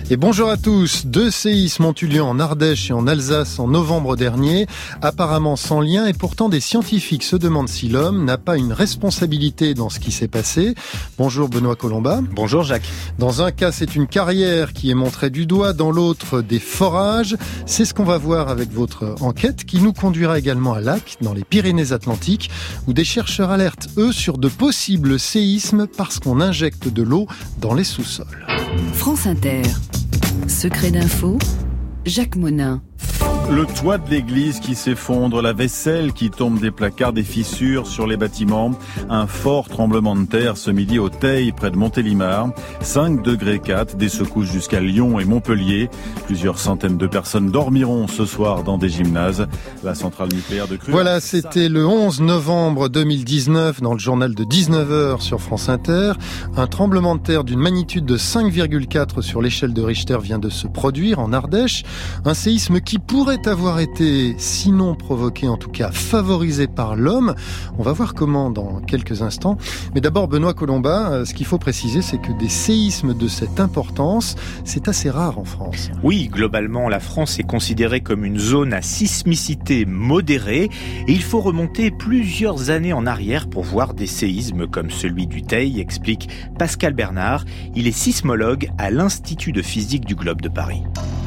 Et bonjour à tous. 2 séismes ont eu lieu en Ardèche et en Alsace en novembre dernier, apparemment sans lien, et pourtant des scientifiques se demandent si l'homme n'a pas une responsabilité dans ce qui s'est passé. Bonjour Benoît Colomba. Bonjour Jacques. Dans un cas, c'est une carrière qui est montrée du doigt, dans l'autre, des forages. C'est ce qu'on va voir avec votre enquête qui nous conduira également à Lac, dans les Pyrénées-Atlantiques, où des chercheurs alertent, eux, sur de possibles séismes parce qu'on injecte de l'eau dans les sous-sols. France Inter. Secret d'info, Jacques Monin. Le toit de l'église qui s'effondre, la vaisselle qui tombe des placards, des fissures sur les bâtiments. Un fort tremblement de terre ce midi au Teil, près de Montélimar. 5,4 degrés, des secousses jusqu'à Lyon et Montpellier. Plusieurs centaines de personnes dormiront ce soir dans des gymnases. La centrale nucléaire de Cruas. Voilà, c'était le 11 novembre 2019 dans le journal de 19h sur France Inter. Un tremblement de terre d'une magnitude de 5,4 sur l'échelle de Richter vient de se produire en Ardèche. Un séisme qui pourrait avoir été, sinon provoqué, en tout cas favorisé par l'homme. On va voir comment dans quelques instants. Mais d'abord, Benoît Colomba, ce qu'il faut préciser, c'est que des séismes de cette importance, c'est assez rare en France. Oui, globalement, la France est considérée comme une zone à sismicité modérée et il faut remonter plusieurs années en arrière pour voir des séismes comme celui du Teil, explique Pascal Bernard. Il est sismologue à l'Institut de physique du Globe de Paris.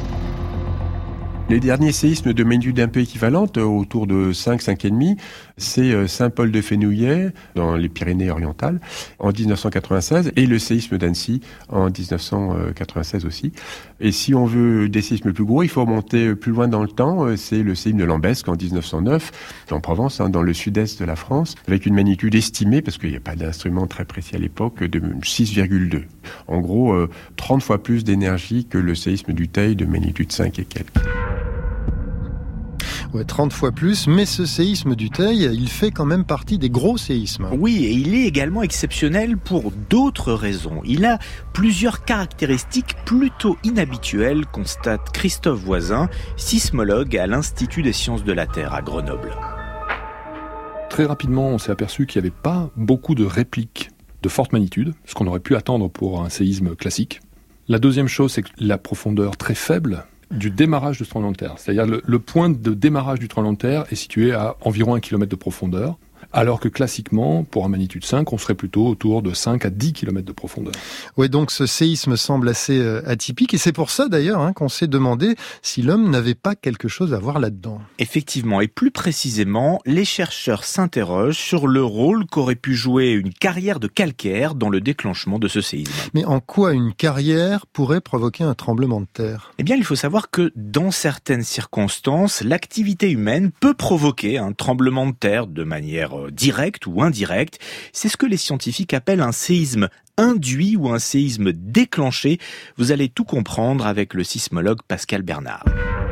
Les derniers séismes de magnitude un peu équivalente, autour de 5,5, c'est Saint-Paul-de-Fenouillet, dans les Pyrénées-Orientales, en 1996, et le séisme d'Annecy, en 1996 aussi. Et si on veut des séismes plus gros, il faut remonter plus loin dans le temps. C'est le séisme de Lambesc, en 1909, en Provence, dans le sud-est de la France, avec une magnitude estimée, parce qu'il n'y a pas d'instrument très précis à l'époque, de 6,2. En gros, 30 fois plus d'énergie que le séisme du Teil de magnitude 5 et quelques. Ouais, 30 fois plus, mais ce séisme du Teil, il fait quand même partie des gros séismes. Oui, et il est également exceptionnel pour d'autres raisons. Il a plusieurs caractéristiques plutôt inhabituelles, constate Christophe Voisin, sismologue à l'Institut des sciences de la Terre à Grenoble. Très rapidement, on s'est aperçu qu'il n'y avait pas beaucoup de répliques de forte magnitude, ce qu'on aurait pu attendre pour un séisme classique. La deuxième chose, c'est que la profondeur très faible du démarrage de ce tremblement de terre. C'est-à-dire le point de démarrage du tremblement de terre est situé à environ 1 km de profondeur, alors que classiquement, pour un magnitude 5, on serait plutôt autour de 5 à 10 km de profondeur. Oui, donc ce séisme semble assez atypique, et c'est pour ça d'ailleurs qu'on s'est demandé si l'homme n'avait pas quelque chose à voir là-dedans. Effectivement, et plus précisément, les chercheurs s'interrogent sur le rôle qu'aurait pu jouer une carrière de calcaire dans le déclenchement de ce séisme. Mais en quoi une carrière pourrait provoquer un tremblement de terre ? Eh bien, il faut savoir que dans certaines circonstances, l'activité humaine peut provoquer un tremblement de terre de manière direct ou indirect. C'est ce que les scientifiques appellent un séisme induit ou un séisme déclenché. Vous allez tout comprendre avec le sismologue Pascal Bernard.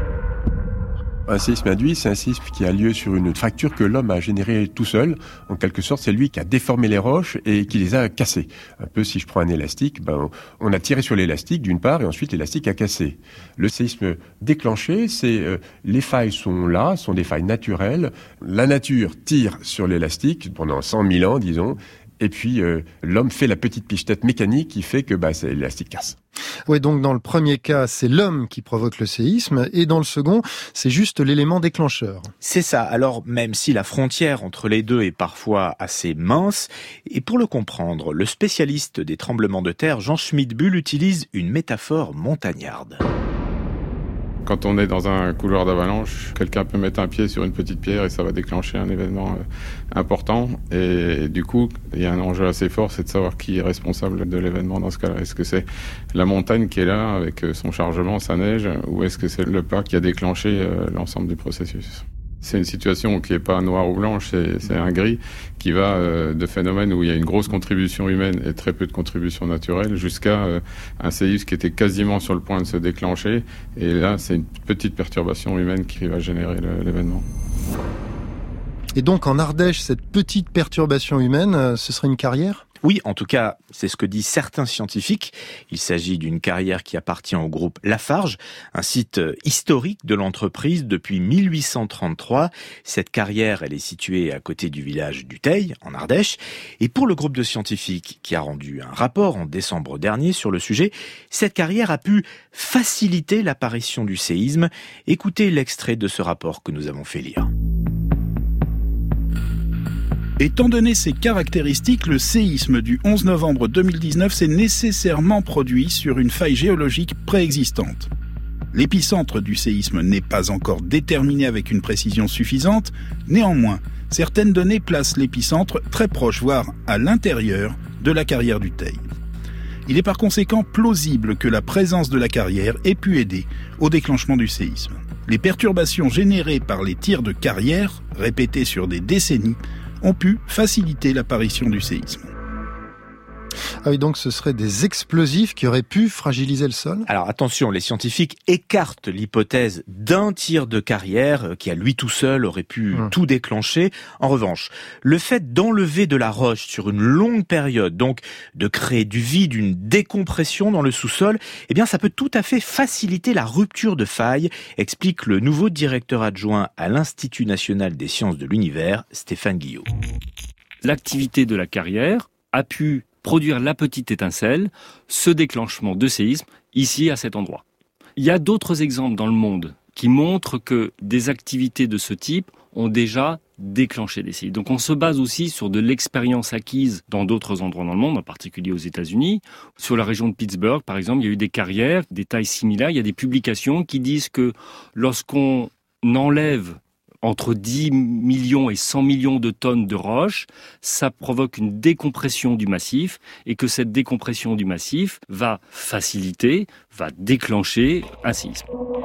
Un séisme induit, c'est un séisme qui a lieu sur une fracture que l'homme a générée tout seul. En quelque sorte, c'est lui qui a déformé les roches et qui les a cassées. Un peu, si je prends un élastique, on a tiré sur l'élastique d'une part et ensuite l'élastique a cassé. Le séisme déclenché, c'est les failles sont là, sont des failles naturelles. La nature tire sur l'élastique pendant 100 000 ans, disons. Et puis, l'homme fait la petite pichenette mécanique qui fait que l'élastique casse. Oui, donc dans le premier cas, c'est l'homme qui provoque le séisme, et dans le second, c'est juste l'élément déclencheur. C'est ça. Alors, même si la frontière entre les deux est parfois assez mince, et pour le comprendre, le spécialiste des tremblements de terre, Jean Schmidbull, utilise une métaphore montagnarde. Quand on est dans un couloir d'avalanche, quelqu'un peut mettre un pied sur une petite pierre et ça va déclencher un événement important. Et du coup, il y a un enjeu assez fort, c'est de savoir qui est responsable de l'événement dans ce cas-là. Est-ce que c'est la montagne qui est là avec son chargement, sa neige, ou est-ce que c'est le pas qui a déclenché l'ensemble du processus ? C'est une situation qui n'est pas noire ou blanche, c'est un gris qui va de phénomènes où il y a une grosse contribution humaine et très peu de contribution naturelle jusqu'à un séisme qui était quasiment sur le point de se déclencher. Et là, c'est une petite perturbation humaine qui va générer l'événement. Et donc en Ardèche, cette petite perturbation humaine, ce serait une carrière ? Oui, en tout cas, c'est ce que disent certains scientifiques. Il s'agit d'une carrière qui appartient au groupe Lafarge, un site historique de l'entreprise depuis 1833. Cette carrière, elle est située à côté du village du Teil, en Ardèche. Et pour le groupe de scientifiques qui a rendu un rapport en décembre dernier sur le sujet, cette carrière a pu faciliter l'apparition du séisme. Écoutez l'extrait de ce rapport que nous avons fait lire. Étant donné ses caractéristiques, le séisme du 11 novembre 2019 s'est nécessairement produit sur une faille géologique préexistante. L'épicentre du séisme n'est pas encore déterminé avec une précision suffisante, néanmoins, certaines données placent l'épicentre très proche, voire à l'intérieur de la carrière du Teil. Il est par conséquent plausible que la présence de la carrière ait pu aider au déclenchement du séisme. Les perturbations générées par les tirs de carrière, répétés sur des décennies, ont pu faciliter l'apparition du séisme. Ah oui, donc ce seraient des explosifs qui auraient pu fragiliser le sol ? Alors attention, les scientifiques écartent l'hypothèse d'un tir de carrière qui à lui tout seul aurait pu tout déclencher. En revanche, le fait d'enlever de la roche sur une longue période, donc de créer du vide, une décompression dans le sous-sol, eh bien ça peut tout à fait faciliter la rupture de faille, explique le nouveau directeur adjoint à l'Institut national des sciences de l'univers, Stéphane Guillot. L'activité de la carrière a pu produire la petite étincelle, ce déclenchement de séisme, ici à cet endroit. Il y a d'autres exemples dans le monde qui montrent que des activités de ce type ont déjà déclenché des séismes. Donc on se base aussi sur de l'expérience acquise dans d'autres endroits dans le monde, en particulier aux États-Unis. Sur la région de Pittsburgh, par exemple, il y a eu des carrières, des tailles similaires. Il y a des publications qui disent que lorsqu'on enlève entre 10 millions et 100 millions de tonnes de roches, ça provoque une décompression du massif et que cette décompression du massif va faciliter, va déclencher un séisme.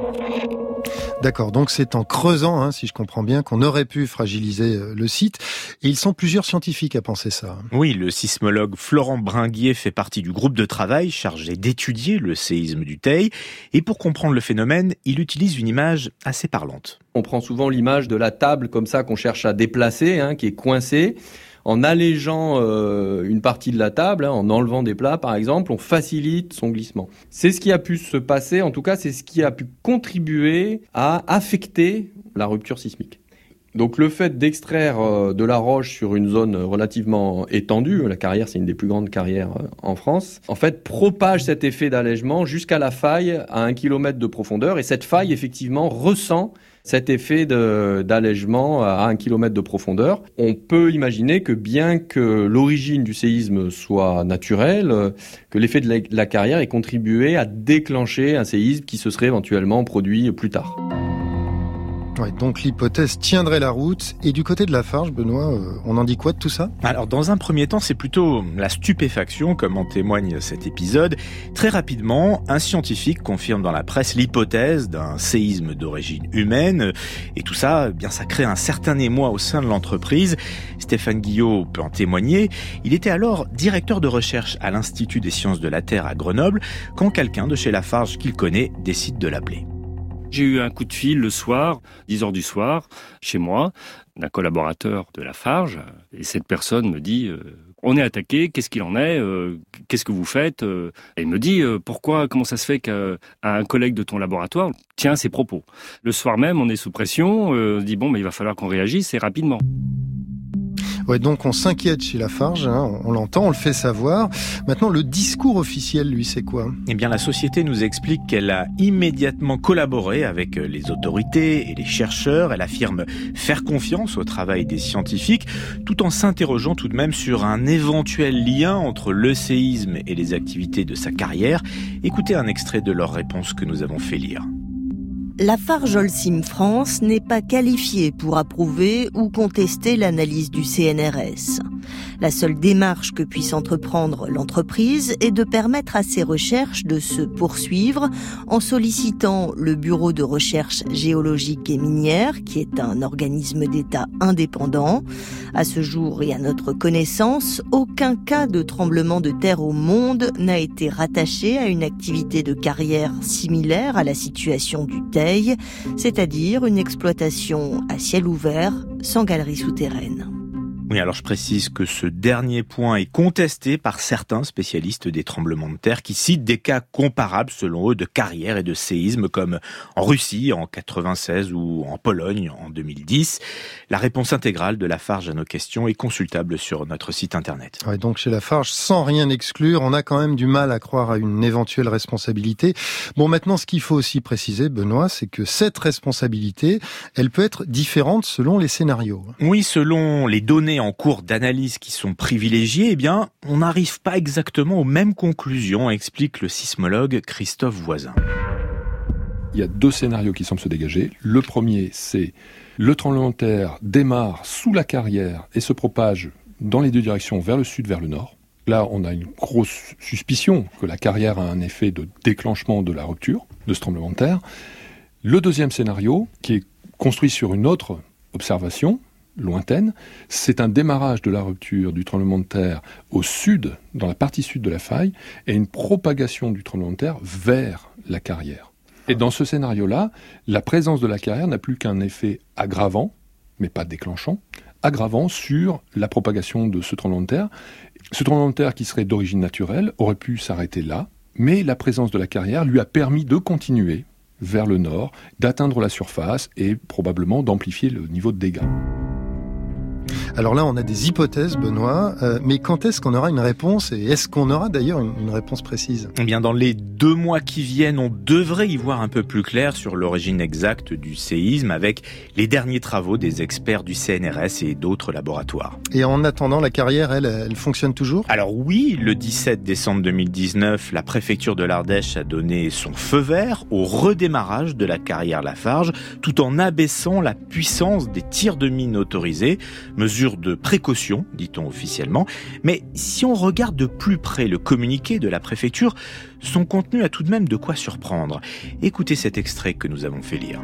D'accord, donc c'est en creusant, si je comprends bien, qu'on aurait pu fragiliser le site. Et ils sont plusieurs scientifiques à penser ça. Oui, le sismologue Florent Bringuier fait partie du groupe de travail chargé d'étudier le séisme du Teil. Et pour comprendre le phénomène, il utilise une image assez parlante. On prend souvent l'image de la table comme ça qu'on cherche à déplacer, qui est coincée. En allégeant une partie de la table, en enlevant des plats par exemple, on facilite son glissement. C'est ce qui a pu se passer, en tout cas c'est ce qui a pu contribuer à affecter la rupture sismique. Donc le fait d'extraire de la roche sur une zone relativement étendue, la carrière c'est une des plus grandes carrières en France, en fait propage cet effet d'allègement jusqu'à la faille à 1 km de profondeur et cette faille effectivement ressent cet effet d'allègement à 1 km de profondeur. On peut imaginer que bien que l'origine du séisme soit naturelle, que l'effet de la carrière ait contribué à déclencher un séisme qui se serait éventuellement produit plus tard. Ouais, donc l'hypothèse tiendrait la route. Et du côté de Lafarge, Benoît, on en dit quoi de tout ça ? Alors dans un premier temps, c'est plutôt la stupéfaction, comme en témoigne cet épisode. Très rapidement, un scientifique confirme dans la presse l'hypothèse d'un séisme d'origine humaine. Et tout ça, bien, ça crée un certain émoi au sein de l'entreprise. Stéphane Guillot peut en témoigner. Il était alors directeur de recherche à l'Institut des sciences de la Terre à Grenoble, quand quelqu'un de chez Lafarge qu'il connaît décide de l'appeler. J'ai eu un coup de fil le soir, 10h du soir, chez moi, d'un collaborateur de Lafarge. Et cette personne me dit « On est attaqué, qu'est-ce qu'il en est ? Qu'est-ce que vous faites ?» Et il me dit « Pourquoi, comment ça se fait qu'un collègue de ton laboratoire tient ces propos ?» Le soir même, on est sous pression, on se dit « Bon, mais il va falloir qu'on réagisse et rapidement. » Ouais, donc on s'inquiète chez Lafarge, on l'entend, on le fait savoir. Maintenant, le discours officiel, lui, c'est quoi ? Eh bien, la société nous explique qu'elle a immédiatement collaboré avec les autorités et les chercheurs. Elle affirme faire confiance au travail des scientifiques, tout en s'interrogeant tout de même sur un éventuel lien entre le séisme et les activités de sa carrière. Écoutez un extrait de leur réponse que nous avons fait lire. Lafarge Holcim France n'est pas qualifiée pour approuver ou contester l'analyse du CNRS. La seule démarche que puisse entreprendre l'entreprise est de permettre à ses recherches de se poursuivre en sollicitant le Bureau de recherche géologique et minière, qui est un organisme d'État indépendant. À ce jour et à notre connaissance, aucun cas de tremblement de terre au monde n'a été rattaché à une activité de carrière similaire à la situation du c'est-à-dire une exploitation à ciel ouvert, sans galerie souterraine. Oui, alors je précise que ce dernier point est contesté par certains spécialistes des tremblements de terre qui citent des cas comparables selon eux de carrières et de séismes comme en Russie en 96 ou en Pologne en 2010. La réponse intégrale de Lafarge à nos questions est consultable sur notre site internet. Ouais, donc chez Lafarge, sans rien exclure, on a quand même du mal à croire à une éventuelle responsabilité. Bon, maintenant, ce qu'il faut aussi préciser, Benoît, c'est que cette responsabilité, elle peut être différente selon les scénarios. Oui, selon les données en cours d'analyse qui sont privilégiées, eh bien, on n'arrive pas exactement aux mêmes conclusions, explique le sismologue Christophe Voisin. Il y a 2 scénarios qui semblent se dégager. Le premier, c'est le tremblement de terre démarre sous la carrière et se propage dans les 2 directions, vers le sud, vers le nord. Là, on a une grosse suspicion que la carrière a un effet de déclenchement de la rupture de ce tremblement de terre. Le deuxième scénario, qui est construit sur une autre observation lointaine, c'est un démarrage de la rupture du tremblement de terre au sud, dans la partie sud de la faille, et une propagation du tremblement de terre vers la carrière. Et dans ce scénario-là, la présence de la carrière n'a plus qu'un effet aggravant, mais pas déclenchant, aggravant sur la propagation de ce tremblement de terre. Ce tremblement de terre qui serait d'origine naturelle aurait pu s'arrêter là, mais la présence de la carrière lui a permis de continuer vers le nord, d'atteindre la surface et probablement d'amplifier le niveau de dégâts. Alors là, on a des hypothèses, Benoît, mais quand est-ce qu'on aura une réponse et est-ce qu'on aura d'ailleurs une réponse précise ? Eh bien, dans les 2 mois qui viennent, on devrait y voir un peu plus clair sur l'origine exacte du séisme avec les derniers travaux des experts du CNRS et d'autres laboratoires. Et en attendant, la carrière, elle fonctionne toujours ? Alors oui, le 17 décembre 2019, la préfecture de l'Ardèche a donné son feu vert au redémarrage de la carrière Lafarge, tout en abaissant la puissance des tirs de mines autorisés, mesure de précaution, dit-on officiellement. Mais si on regarde de plus près le communiqué de la préfecture, son contenu a tout de même de quoi surprendre. Écoutez cet extrait que nous avons fait lire.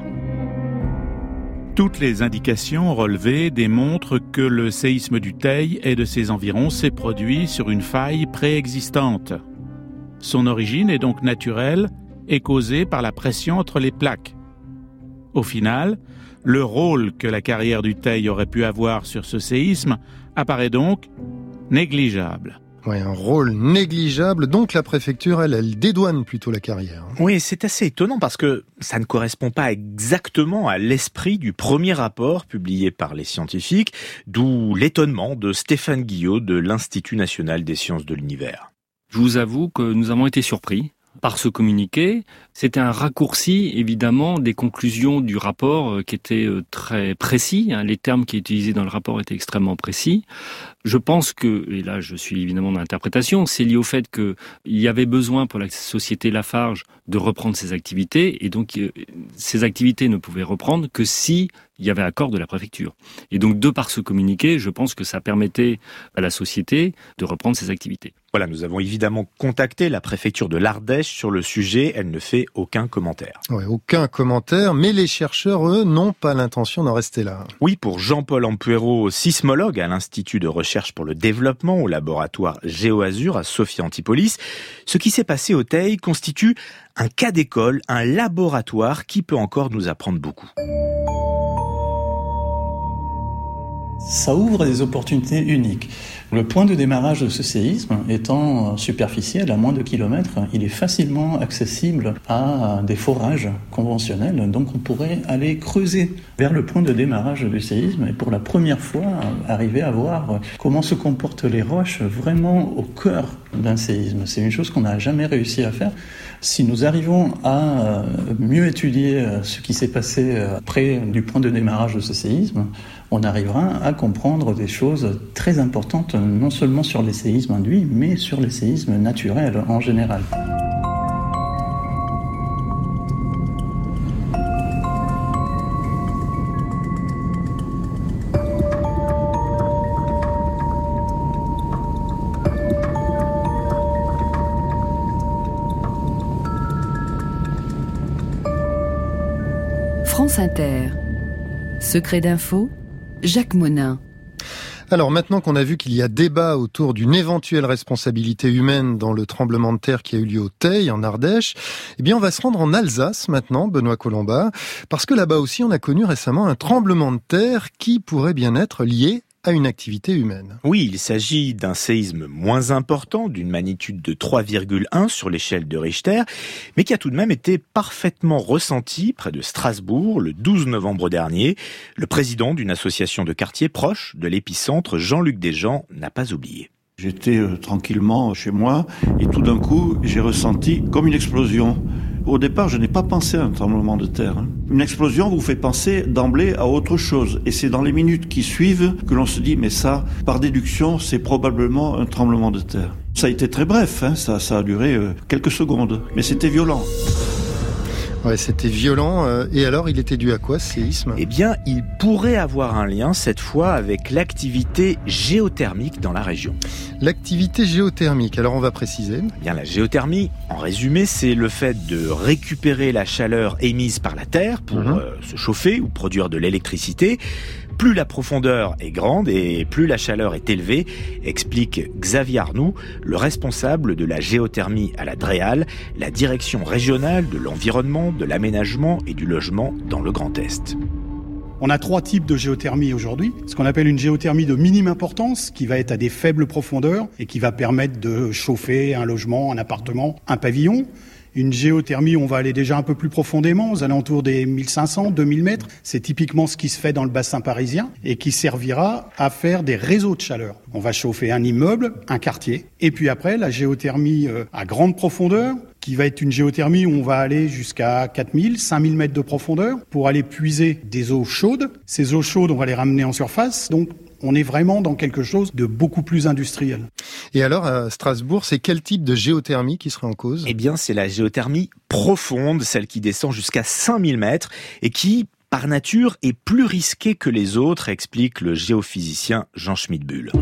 Toutes les indications relevées démontrent que le séisme du Teil et de ses environs s'est produit sur une faille préexistante. Son origine est donc naturelle et causée par la pression entre les plaques. Au final, le rôle que la carrière du Teil aurait pu avoir sur ce séisme apparaît donc négligeable. Oui, un rôle négligeable, donc la préfecture, elle dédouane plutôt la carrière. Oui, c'est assez étonnant parce que ça ne correspond pas exactement à l'esprit du premier rapport publié par les scientifiques, d'où l'étonnement de Stéphane Guillot de l'Institut national des sciences de l'univers. Je vous avoue que nous avons été surpris par ce communiqué. C'était un raccourci, évidemment, des conclusions du rapport qui étaient très précis. Les termes qui étaient utilisés dans le rapport étaient extrêmement précis. Je pense que, et là je suis évidemment dans l'interprétation, c'est lié au fait qu'il y avait besoin pour la société Lafarge de reprendre ses activités, et donc ces activités ne pouvaient reprendre que si il y avait accord de la préfecture. Et donc, de par ce communiqué, je pense que ça permettait à la société de reprendre ses activités. Voilà, nous avons évidemment contacté la préfecture de l'Ardèche sur le sujet. Elle ne fait aucun commentaire. Ouais, aucun commentaire, mais les chercheurs, eux, n'ont pas l'intention d'en rester là. Oui, pour Jean-Paul Ampuero, sismologue à l'Institut de recherche pour le développement au laboratoire GeoAzur à Sophia Antipolis, ce qui s'est passé au Teil constitue un cas d'école, un laboratoire qui peut encore nous apprendre beaucoup. Ça ouvre des opportunités uniques. Le point de démarrage de ce séisme étant superficiel à moins de kilomètres, il est facilement accessible à des forages conventionnels. Donc on pourrait aller creuser vers le point de démarrage du séisme et pour la première fois arriver à voir comment se comportent les roches vraiment au cœur d'un séisme. C'est une chose qu'on n'a jamais réussi à faire. Si nous arrivons à mieux étudier ce qui s'est passé près du point de démarrage de ce séisme, on arrivera à comprendre des choses très importantes, non seulement sur les séismes induits, mais sur les séismes naturels en général. France Inter. Secret d'info, Jacques Monin. Alors maintenant qu'on a vu qu'il y a débat autour d'une éventuelle responsabilité humaine dans le tremblement de terre qui a eu lieu au Teil, en Ardèche, eh bien on va se rendre en Alsace maintenant, Benoît Colomba, parce que là-bas aussi on a connu récemment un tremblement de terre qui pourrait bien être lié à une activité humaine. Oui, il s'agit d'un séisme moins important, d'une magnitude de 3,1 sur l'échelle de Richter, mais qui a tout de même été parfaitement ressenti près de Strasbourg le 12 novembre dernier. Le président d'une association de quartier proche de l'épicentre, Jean-Luc Desjean, n'a pas oublié. J'étais tranquillement chez moi et tout d'un coup, j'ai ressenti comme une explosion. Au départ, je n'ai pas pensé à un tremblement de terre. Une explosion vous fait penser d'emblée à autre chose. Et c'est dans les minutes qui suivent que l'on se dit, mais ça, par déduction, c'est probablement un tremblement de terre. Ça a été très bref, ça a duré quelques secondes, mais c'était violent. Ouais, c'était violent. Et alors, il était dû à quoi, ce séisme ? Eh bien, il pourrait avoir un lien, cette fois, avec l'activité géothermique dans la région. L'activité géothermique, alors on va préciser. Eh bien, la géothermie, en résumé, c'est le fait de récupérer la chaleur émise par la Terre pour se chauffer ou produire de l'électricité. Plus la profondeur est grande et plus la chaleur est élevée, explique Xavier Arnoux, le responsable de la géothermie à la DREAL, la direction régionale de l'environnement, de l'aménagement et du logement dans le Grand Est. On a 3 types de géothermie aujourd'hui. Ce qu'on appelle une géothermie de minime importance, qui va être à des faibles profondeurs et qui va permettre de chauffer un logement, un appartement, un pavillon. Une géothermie, on va aller déjà un peu plus profondément, aux alentours des 1500, 2000 mètres. C'est typiquement ce qui se fait dans le bassin parisien et qui servira à faire des réseaux de chaleur. On va chauffer un immeuble, un quartier. Et puis après, la géothermie à grande profondeur, qui va être une géothermie où on va aller jusqu'à 4000, 5000 mètres de profondeur pour aller puiser des eaux chaudes. Ces eaux chaudes, on va les ramener en surface. Donc, on est vraiment dans quelque chose de beaucoup plus industriel. Et alors, à Strasbourg, c'est quel type de géothermie qui serait en cause ? Eh bien, c'est la géothermie profonde, celle qui descend jusqu'à 5000 mètres et qui, par nature, est plus risquée que les autres, explique le géophysicien Jean Schmidbull.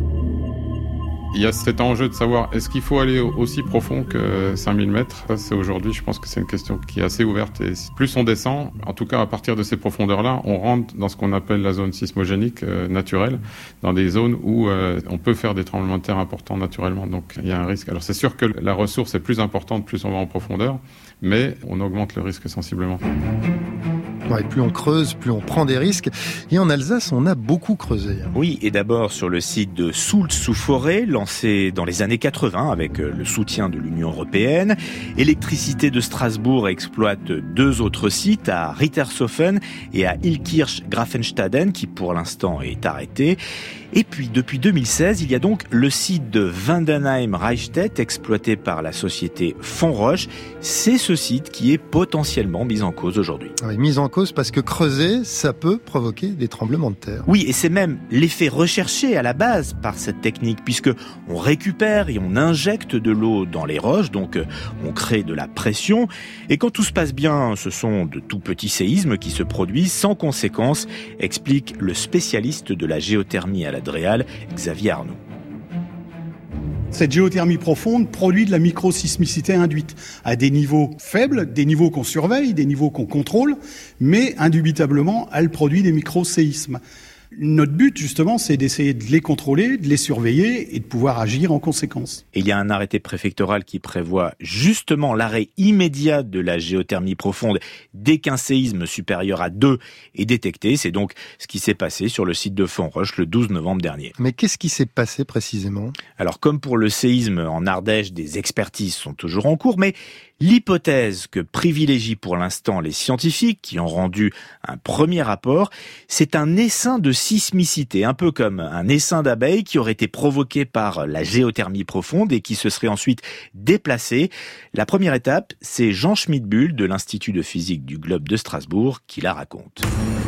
Il y a cet enjeu de savoir, est-ce qu'il faut aller aussi profond que 5000 mètres ? Ça, c'est aujourd'hui, je pense que c'est une question qui est assez ouverte. Et plus on descend, en tout cas à partir de ces profondeurs-là, on rentre dans ce qu'on appelle la zone sismogénique naturelle, dans des zones où on peut faire des tremblements de terre importants naturellement. Donc il y a un risque. Alors c'est sûr que la ressource est plus importante, plus on va en profondeur, mais on augmente le risque sensiblement. Ouais, plus on creuse, plus on prend des risques. Et en Alsace, on a beaucoup creusé. Oui, et d'abord sur le site de Soult-sous-Forêt, lancé dans les années 80 avec le soutien de l'Union européenne. Électricité de Strasbourg exploite 2 autres sites, à Rittershofen et à Illkirch-Grafenstaden, qui pour l'instant est arrêté. Et puis, depuis 2016, il y a donc le site de Wandenheim-Reichstätt, exploité par la société Fonroche. C'est ce site qui est potentiellement mis en cause aujourd'hui. Oui, mis en cause parce que creuser, ça peut provoquer des tremblements de terre. Oui, et c'est même l'effet recherché à la base par cette technique, puisque on récupère et on injecte de l'eau dans les roches, donc on crée de la pression. Et quand tout se passe bien, ce sont de tout petits séismes qui se produisent sans conséquence, explique le spécialiste de la géothermie à la DREAL, Xavier Arnoux. Cette géothermie profonde produit de la microsismicité induite à des niveaux faibles, des niveaux qu'on surveille, des niveaux qu'on contrôle, mais indubitablement, elle produit des microséismes. Notre but, justement, c'est d'essayer de les contrôler, de les surveiller et de pouvoir agir en conséquence. Et il y a un arrêté préfectoral qui prévoit justement l'arrêt immédiat de la géothermie profonde dès qu'un séisme supérieur à 2 est détecté. C'est donc ce qui s'est passé sur le site de Fonroche le 12 novembre dernier. Mais qu'est-ce qui s'est passé précisément ? Alors, comme pour le séisme en Ardèche, des expertises sont toujours en cours, mais l'hypothèse que privilégient pour l'instant les scientifiques qui ont rendu un premier rapport, c'est un essaim de sismicité, un peu comme un essaim d'abeilles qui aurait été provoqué par la géothermie profonde et qui se serait ensuite déplacé. La première étape, c'est Jean Schmidbull de l'Institut de physique du Globe de Strasbourg qui la raconte.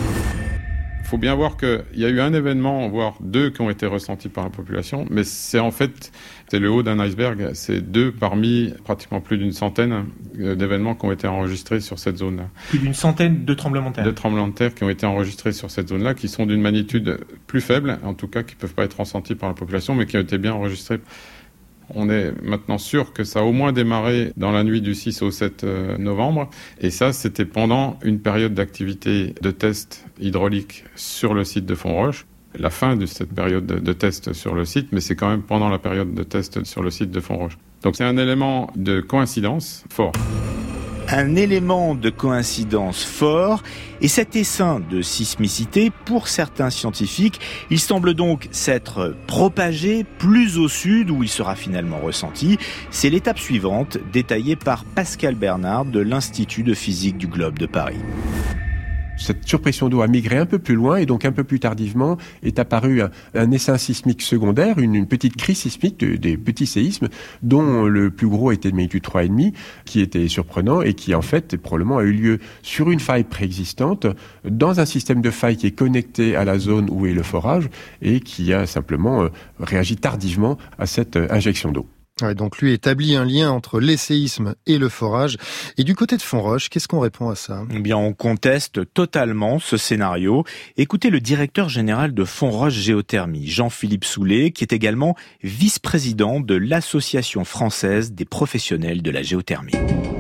Il faut bien voir qu'il y a eu un événement, voire 2 qui ont été ressentis par la population, mais c'est le haut d'un iceberg. C'est 2 parmi pratiquement plus d'une centaine d'événements qui ont été enregistrés sur cette zone-là. Plus d'une centaine de tremblements de terre. De tremblements de terre qui ont été enregistrés sur cette zone-là, qui sont d'une magnitude plus faible, en tout cas qui ne peuvent pas être ressentis par la population, mais qui ont été bien enregistrés. On est maintenant sûr que ça a au moins démarré dans la nuit du 6 au 7 novembre. Et ça, c'était pendant une période d'activité de test hydraulique sur le site de Fonroche. La fin de cette période de test sur le site, mais c'est quand même pendant la période de test sur le site de Fonroche. Donc c'est un élément de coïncidence fort. Un élément de coïncidence fort, et cet essaim de sismicité, pour certains scientifiques, il semble donc s'être propagé plus au sud où il sera finalement ressenti. C'est l'étape suivante, détaillée par Pascal Bernard de l'Institut de physique du Globe de Paris. Cette surpression d'eau a migré un peu plus loin et donc un peu plus tardivement est apparu un essaim sismique secondaire, une petite crise sismique, des petits séismes dont le plus gros était de magnitude 3,5, qui était surprenant et qui en fait probablement a eu lieu sur une faille préexistante, dans un système de faille qui est connecté à la zone où est le forage et qui a simplement réagi tardivement à cette injection d'eau. Ouais, donc lui établit un lien entre les séismes et le forage. Et du côté de Fonroche, qu'est-ce qu'on répond à ça ? Eh bien, on conteste totalement ce scénario. Écoutez le directeur général de Fonroche Géothermie, Jean-Philippe Soulet, qui est également vice-président de l'Association française des professionnels de la géothermie.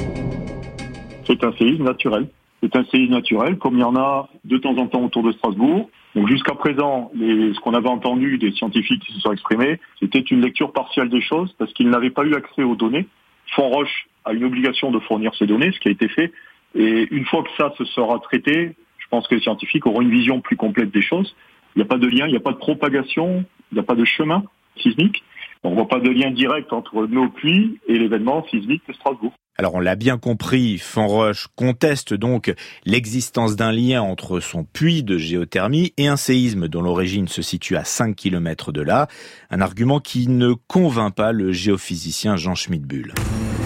C'est un séisme naturel. C'est un séisme naturel, comme il y en a de temps en temps autour de Strasbourg. Donc jusqu'à présent, ce qu'on avait entendu des scientifiques qui se sont exprimés, c'était une lecture partielle des choses parce qu'ils n'avaient pas eu accès aux données. Fonroche a une obligation de fournir ces données, ce qui a été fait. Et une fois que ça se sera traité, je pense que les scientifiques auront une vision plus complète des choses. Il n'y a pas de lien, il n'y a pas de propagation, il n'y a pas de chemin sismique. On ne voit pas de lien direct entre nos puits et l'événement sismique de Strasbourg. Alors on l'a bien compris, Fonroche conteste donc l'existence d'un lien entre son puits de géothermie et un séisme dont l'origine se situe à 5 km de là, un argument qui ne convainc pas le géophysicien Jean Schmidbull.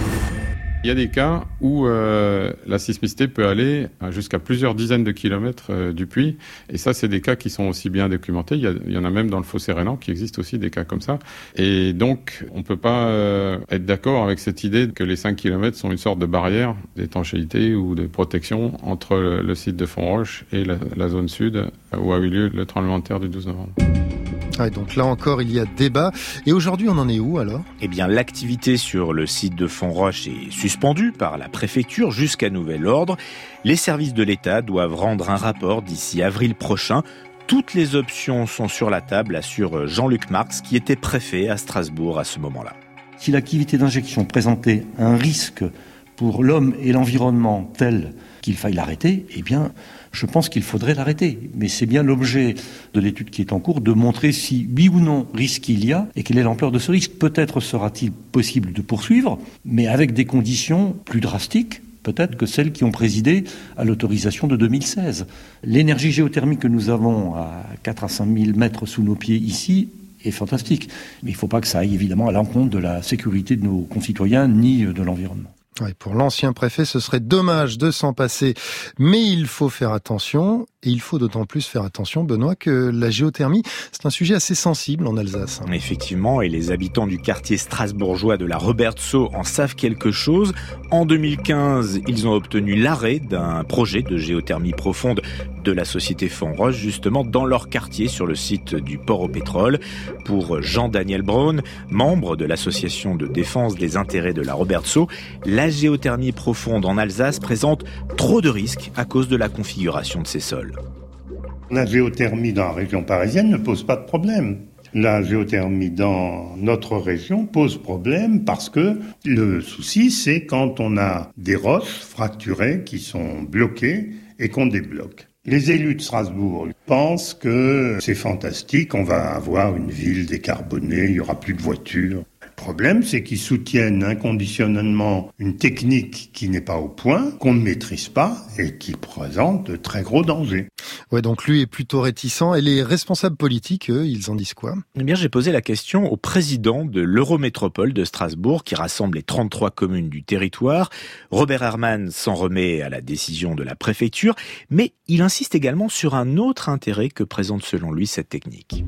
Il y a des cas où la sismicité peut aller jusqu'à plusieurs dizaines de kilomètres du puits. Et ça, c'est des cas qui sont aussi bien documentés. Il y en a même dans le Fossé rhénan qui existe aussi des cas comme ça. Et donc, on ne peut pas être d'accord avec cette idée que les 5 kilomètres sont une sorte de barrière d'étanchéité ou de protection entre le site de Fonroche et la zone sud où a eu lieu le tremblement de terre du 12 novembre. Ouais, donc là encore, il y a débat. Et aujourd'hui, on en est où alors ? Eh bien, l'activité sur le site de Fonroche est suspendue par la préfecture jusqu'à nouvel ordre. Les services de l'État doivent rendre un rapport d'ici avril prochain. Toutes les options sont sur la table, assure Jean-Luc Marx, qui était préfet à Strasbourg à ce moment-là. Si l'activité d'injection présentait un risque pour l'homme et l'environnement tel qu'il faille l'arrêter, eh bien, je pense qu'il faudrait l'arrêter. Mais c'est bien l'objet de l'étude qui est en cours de montrer si, oui ou non, risque il y a et quelle est l'ampleur de ce risque. Peut-être sera-t-il possible de poursuivre, mais avec des conditions plus drastiques, peut-être que celles qui ont présidé à l'autorisation de 2016. L'énergie géothermique que nous avons à 4 à 5 000 mètres sous nos pieds ici est fantastique. Mais il ne faut pas que ça aille évidemment à l'encontre de la sécurité de nos concitoyens ni de l'environnement. Ouais, pour l'ancien préfet, ce serait dommage de s'en passer. Mais il faut faire attention, et il faut d'autant plus faire attention, Benoît, que la géothermie, c'est un sujet assez sensible en Alsace. Effectivement, et les habitants du quartier strasbourgeois de la Robertsau en savent quelque chose. En 2015, ils ont obtenu l'arrêt d'un projet de géothermie profonde de la société Fonroche, justement dans leur quartier sur le site du port au pétrole. Pour Jean-Daniel Braun, membre de l'association de défense des intérêts de la Robertsau, la géothermie profonde en Alsace présente trop de risques à cause de la configuration de ces sols. La géothermie dans la région parisienne ne pose pas de problème. La géothermie dans notre région pose problème parce que le souci, c'est quand on a des roches fracturées qui sont bloquées et qu'on débloque. Les élus de Strasbourg pensent que c'est fantastique, on va avoir une ville décarbonée, il n'y aura plus de voitures. Le problème, c'est qu'ils soutiennent inconditionnellement une technique qui n'est pas au point, qu'on ne maîtrise pas et qui présente de très gros dangers. Ouais, donc lui est plutôt réticent. Et les responsables politiques, eux, ils en disent quoi ? Eh bien, j'ai posé la question au président de l'Eurométropole de Strasbourg, qui rassemble les 33 communes du territoire. Robert Herrmann s'en remet à la décision de la préfecture, mais il insiste également sur un autre intérêt que présente selon lui cette technique.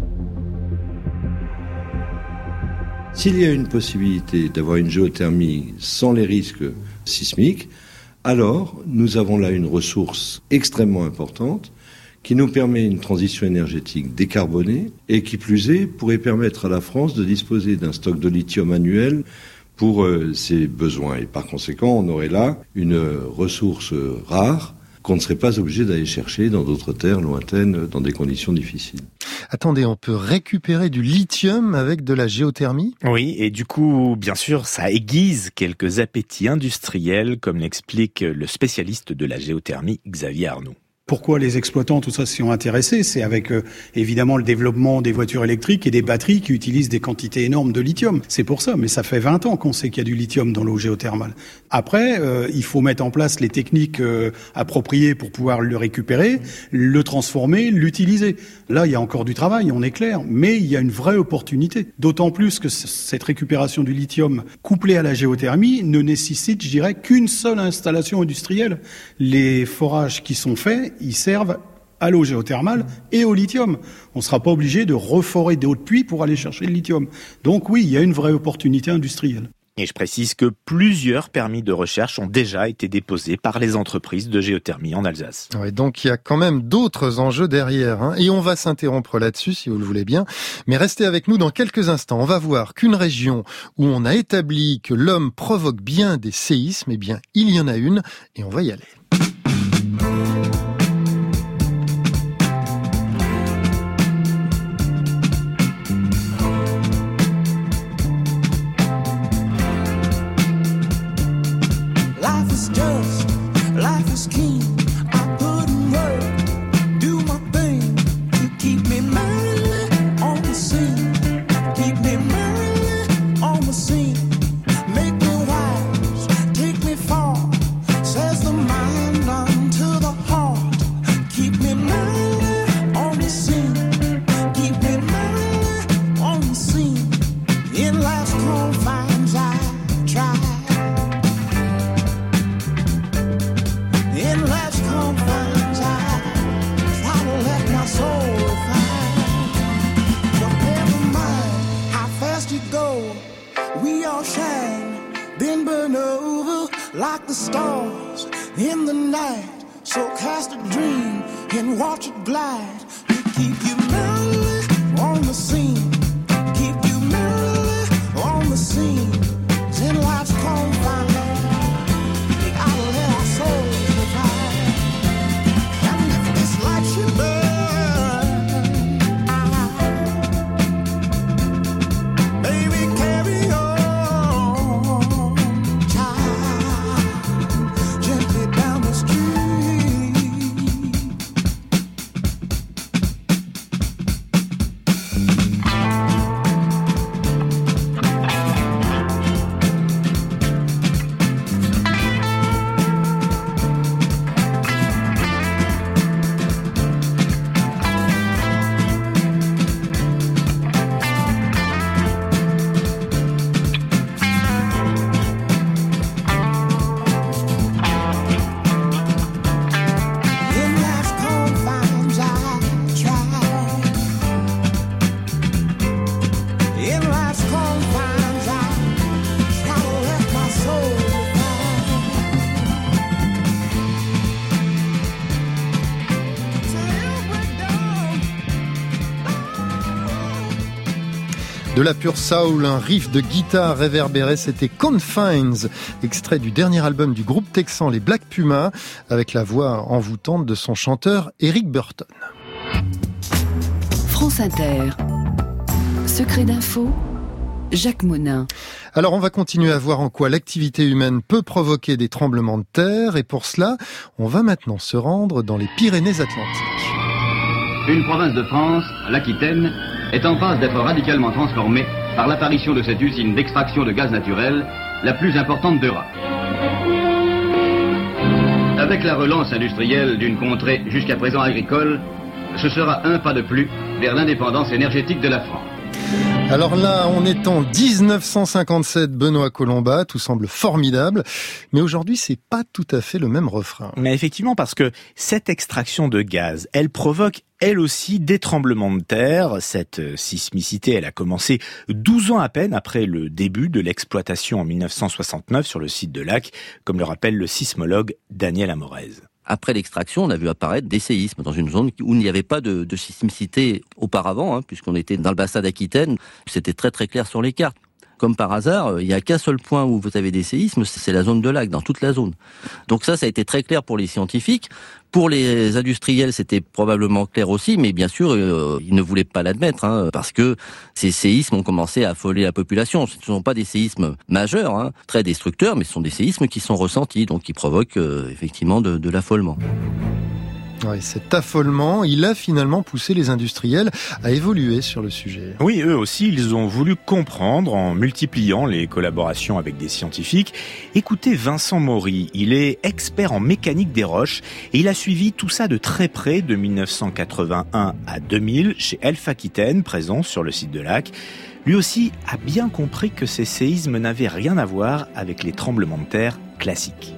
S'il y a une possibilité d'avoir une géothermie sans les risques sismiques, alors nous avons là une ressource extrêmement importante qui nous permet une transition énergétique décarbonée et qui plus est pourrait permettre à la France de disposer d'un stock de lithium annuel pour ses besoins. Et par conséquent, on aurait là une ressource rare qu'on ne serait pas obligé d'aller chercher dans d'autres terres lointaines, dans des conditions difficiles. Attendez, on peut récupérer du lithium avec de la géothermie ? Oui, et du coup, bien sûr, ça aiguise quelques appétits industriels, comme l'explique le spécialiste de la géothermie, Xavier Arnoux. Pourquoi les exploitants, tout ça, s'y ont intéressés ? C'est avec évidemment le développement des voitures électriques et des batteries qui utilisent des quantités énormes de lithium. C'est pour ça, mais ça fait 20 ans qu'on sait qu'il y a du lithium dans l'eau géothermale. Après, il faut mettre en place les techniques appropriées pour pouvoir le récupérer, le transformer, l'utiliser. Là, il y a encore du travail, on est clair, mais il y a une vraie opportunité. D'autant plus que cette récupération du lithium couplée à la géothermie ne nécessite, je dirais, qu'une seule installation industrielle. Les forages qui sont faits, ils servent à l'eau géothermale et au lithium. On ne sera pas obligé de reforer des hauts de puits pour aller chercher le lithium. Donc oui, il y a une vraie opportunité industrielle. Et je précise que plusieurs permis de recherche ont déjà été déposés par les entreprises de géothermie en Alsace. Ouais, donc il y a quand même d'autres enjeux derrière, hein. Et on va s'interrompre là-dessus si vous le voulez bien. Mais restez avec nous dans quelques instants. On va voir qu'une région où on a établi que l'homme provoque bien des séismes, eh bien il y en a une et on va y aller. Life is keen. I put in work, do my thing to keep me merrily on the scene. Keep me merrily on the scene. Make me wise, take me far. Says the mind unto the heart. Keep me merrily on the scene. Keep me merrily on the scene. In life's confines I try. In life's confines, I try to let my soul find. But never mind how fast you go. We all shine, then burn over like the stars in the night. So cast a dream and watch it glide. To keep you merrily on the scene. Keep you merrily on the scene. In life's confines, we gotta let our souls. De la pure soul, un riff de guitare réverbéré, c'était Confines, extrait du dernier album du groupe texan Les Black Pumas, avec la voix envoûtante de son chanteur Eric Burton. France Inter, Secret d'info, Jacques Monin. Alors on va continuer à voir en quoi l'activité humaine peut provoquer des tremblements de terre, et pour cela, on va maintenant se rendre dans les Pyrénées-Atlantiques. Une province de France, l'Aquitaine, est en passe d'être radicalement transformée par l'apparition de cette usine d'extraction de gaz naturel, la plus importante d'Europe. Avec la relance industrielle d'une contrée jusqu'à présent agricole, ce sera un pas de plus vers l'indépendance énergétique de la France. Alors là, on est en 1957, Benoît Colombat, tout semble formidable, mais aujourd'hui, c'est pas tout à fait le même refrain. Mais effectivement, parce que cette extraction de gaz, elle provoque elle aussi des tremblements de terre. Cette sismicité, elle a commencé 12 ans à peine après le début de l'exploitation en 1969 sur le site de Lacq, comme le rappelle le sismologue Daniel Amorez. Après l'extraction, on a vu apparaître des séismes dans une zone où il n'y avait pas de sismicité auparavant, puisqu'on était dans le bassin d'Aquitaine. C'était très très clair sur les cartes. Comme par hasard, il n'y a qu'un seul point où vous avez des séismes, c'est la zone de lac, dans toute la zone. Donc ça a été très clair pour les scientifiques. Pour les industriels, c'était probablement clair aussi, mais bien sûr, ils ne voulaient pas l'admettre, parce que ces séismes ont commencé à affoler la population. Ce ne sont pas des séismes majeurs, très destructeurs, mais ce sont des séismes qui sont ressentis, donc qui provoquent effectivement de l'affolement. Ouais, cet affolement, il a finalement poussé les industriels à évoluer sur le sujet. Oui, eux aussi, ils ont voulu comprendre en multipliant les collaborations avec des scientifiques. Écoutez Vincent Maury, il est expert en mécanique des roches et il a suivi tout ça de très près de 1981 à 2000 chez Elf Aquitaine, présent sur le site de Lac. Lui aussi a bien compris que ces séismes n'avaient rien à voir avec les tremblements de terre classiques.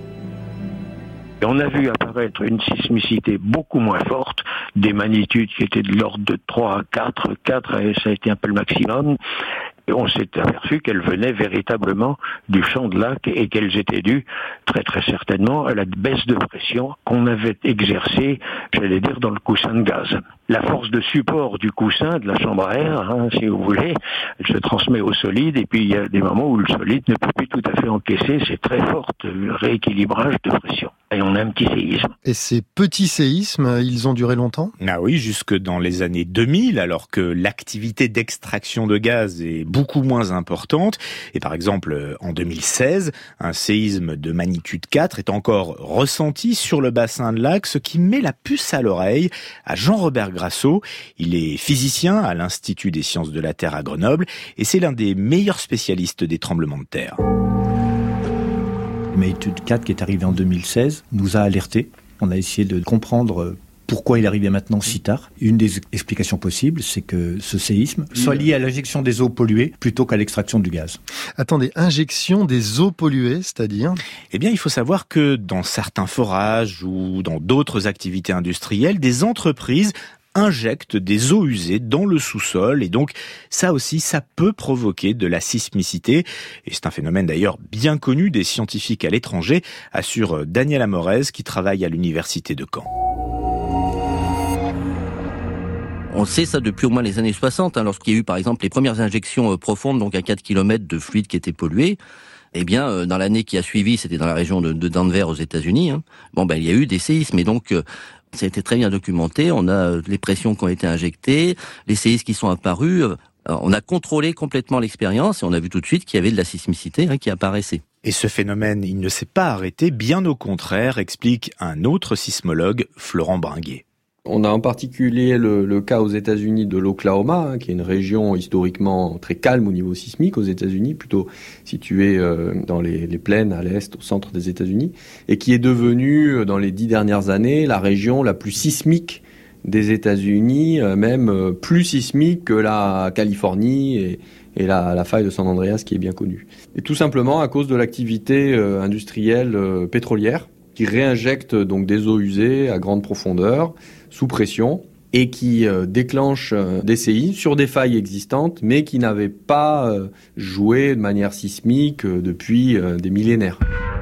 On a vu apparaître une sismicité beaucoup moins forte, des magnitudes qui étaient de l'ordre de 3 à 4, ça a été un peu le maximum. Et on s'est aperçu qu'elles venaient véritablement du champ de lac et qu'elles étaient dues très très certainement à la baisse de pression qu'on avait exercée, j'allais dire, dans le coussin de gaz. La force de support du coussin, de la chambre à air, si vous voulez, elle se transmet au solide et puis il y a des moments où le solide ne peut plus tout à fait encaisser ces très fortes rééquilibrages de pression. Et on a un petit séisme. Et ces petits séismes, ils ont duré longtemps ? Ah oui, jusque dans les années 2000, alors que l'activité d'extraction de gaz est beaucoup moins importante. Et par exemple, en 2016, un séisme de magnitude 4 est encore ressenti sur le bassin de Lac, ce qui met la puce à l'oreille à Jean-Robert Grasso. Il est physicien à l'Institut des sciences de la Terre à Grenoble et c'est l'un des meilleurs spécialistes des tremblements de terre. Magnitude 4 qui est arrivé en 2016 nous a alertés. On a essayé de comprendre pourquoi il arrivait maintenant si tard. Une des explications possibles, c'est que ce séisme soit lié à l'injection des eaux polluées plutôt qu'à l'extraction du gaz. Attendez, injection des eaux polluées, c'est-à-dire ? Eh bien, il faut savoir que dans certains forages ou dans d'autres activités industrielles, des entreprises injectent des eaux usées dans le sous-sol et donc ça aussi, ça peut provoquer de la sismicité et c'est un phénomène d'ailleurs bien connu des scientifiques à l'étranger, assure Daniel Amorez qui travaille à l'université de Caen. On sait ça depuis au moins les années 60, lorsqu'il y a eu par exemple les premières injections profondes, donc à 4 km de fluide qui était pollué. Eh bien, dans l'année qui a suivi, c'était dans la région de Denver aux États-Unis. Il y a eu des séismes et donc ça a été très bien documenté. On a les pressions qui ont été injectées, les séismes qui sont apparus. On a contrôlé complètement l'expérience et on a vu tout de suite qu'il y avait de la sismicité qui apparaissait. Et ce phénomène, il ne s'est pas arrêté, bien au contraire, explique un autre sismologue, Florent Bringuet. On a en particulier le cas aux États-Unis de l'Oklahoma, qui est une région historiquement très calme au niveau sismique aux États-Unis, plutôt située dans les plaines à l'est, au centre des États-Unis, et qui est devenue, dans les 10 dernières années, la région la plus sismique des États-Unis, même plus sismique que la Californie et la faille de San Andreas, qui est bien connue. Et tout simplement à cause de l'activité industrielle pétrolière, qui réinjecte donc des eaux usées à grande profondeur, sous pression, et qui déclenche des séismes sur des failles existantes, mais qui n'avaient pas joué de manière sismique depuis des millénaires.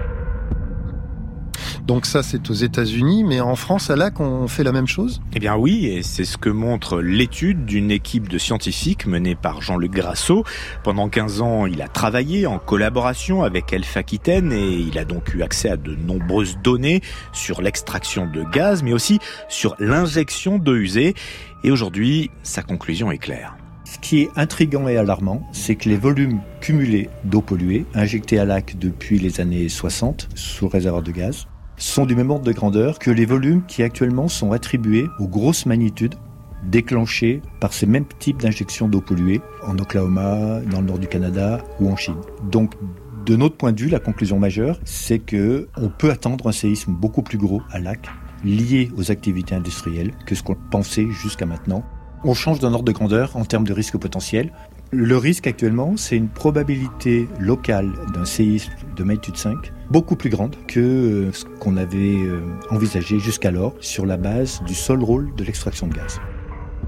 Donc ça, c'est aux États-Unis, mais en France, à Lac, on fait la même chose ? Eh bien oui, et c'est ce que montre l'étude d'une équipe de scientifiques menée par Jean-Luc Grasso. Pendant 15 ans, il a travaillé en collaboration avec Elf Aquitaine et il a donc eu accès à de nombreuses données sur l'extraction de gaz, mais aussi sur l'injection d'eau usée. Et aujourd'hui, sa conclusion est claire. Ce qui est intriguant et alarmant, c'est que les volumes cumulés d'eau polluée, injectés à Lac depuis les années 60 sous réservoir de gaz, sont du même ordre de grandeur que les volumes qui actuellement sont attribués aux grosses magnitudes déclenchées par ces mêmes types d'injections d'eau polluée en Oklahoma, dans le nord du Canada ou en Chine. Donc, de notre point de vue, la conclusion majeure, c'est que on peut attendre un séisme beaucoup plus gros à Lac, lié aux activités industrielles, que ce qu'on pensait jusqu'à maintenant. On change d'un ordre de grandeur en termes de risque potentiel. Le risque actuellement, c'est une probabilité locale d'un séisme de magnitude 5 beaucoup plus grande que ce qu'on avait envisagé jusqu'alors sur la base du seul rôle de l'extraction de gaz.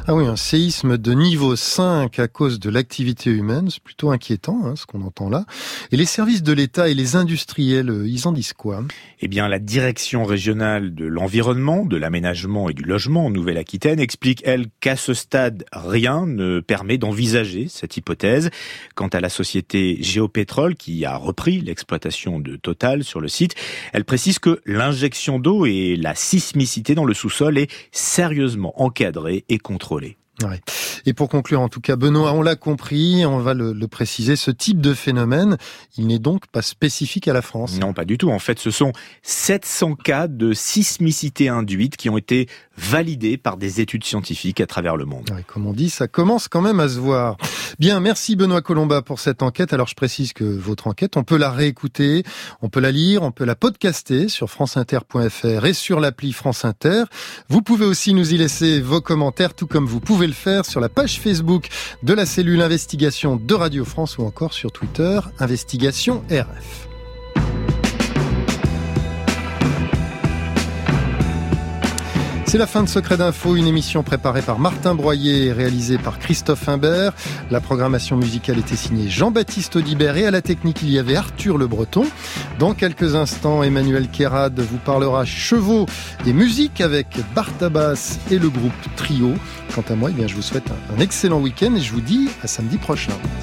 Ah oui, un séisme de niveau 5 à cause de l'activité humaine, c'est plutôt inquiétant, ce qu'on entend là. Et les services de l'État et les industriels, ils en disent quoi ? Eh bien, la direction régionale de l'environnement, de l'aménagement et du logement en Nouvelle-Aquitaine explique, elle, qu'à ce stade, rien ne permet d'envisager cette hypothèse. Quant à la société Géopétrol, qui a repris l'exploitation de Total sur le site, elle précise que l'injection d'eau et la sismicité dans le sous-sol est sérieusement encadrée et contrôlée. Ouais. Et pour conclure, en tout cas, Benoît, on l'a compris, on va le préciser, ce type de phénomène, il n'est donc pas spécifique à la France. Non, pas du tout. En fait, ce sont 700 cas de sismicité induite qui ont été validés par des études scientifiques à travers le monde. Ouais, comme on dit, ça commence quand même à se voir. Bien, merci Benoît Colomba pour cette enquête. Alors, je précise que votre enquête, on peut la réécouter, on peut la lire, on peut la podcaster sur franceinter.fr et sur l'appli France Inter. Vous pouvez aussi nous y laisser vos commentaires, tout comme vous pouvez le faire sur la page Facebook de la cellule Investigation de Radio France ou encore sur Twitter, Investigation RF. C'est la fin de Secret d'Info, une émission préparée par Martin Broyer et réalisée par Christophe Imbert. La programmation musicale était signée Jean-Baptiste Audibert et à la technique, il y avait Arthur Le Breton. Dans quelques instants, Emmanuel Kérad vous parlera chevaux et musique avec Bartabas et le groupe Trio. Quant à moi, je vous souhaite un excellent week-end et je vous dis à samedi prochain.